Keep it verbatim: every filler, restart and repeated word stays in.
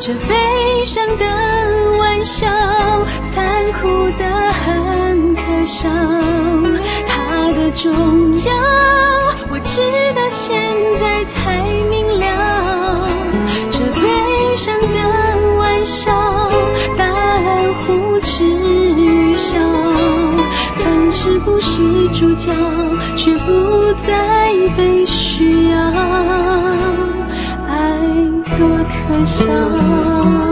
这悲伤的玩笑，残酷的很可笑，它的重要我直到现在才明了。这悲伤的玩笑，答案呼之欲笑，暂时不是主角，却不再被需要，爱多可笑。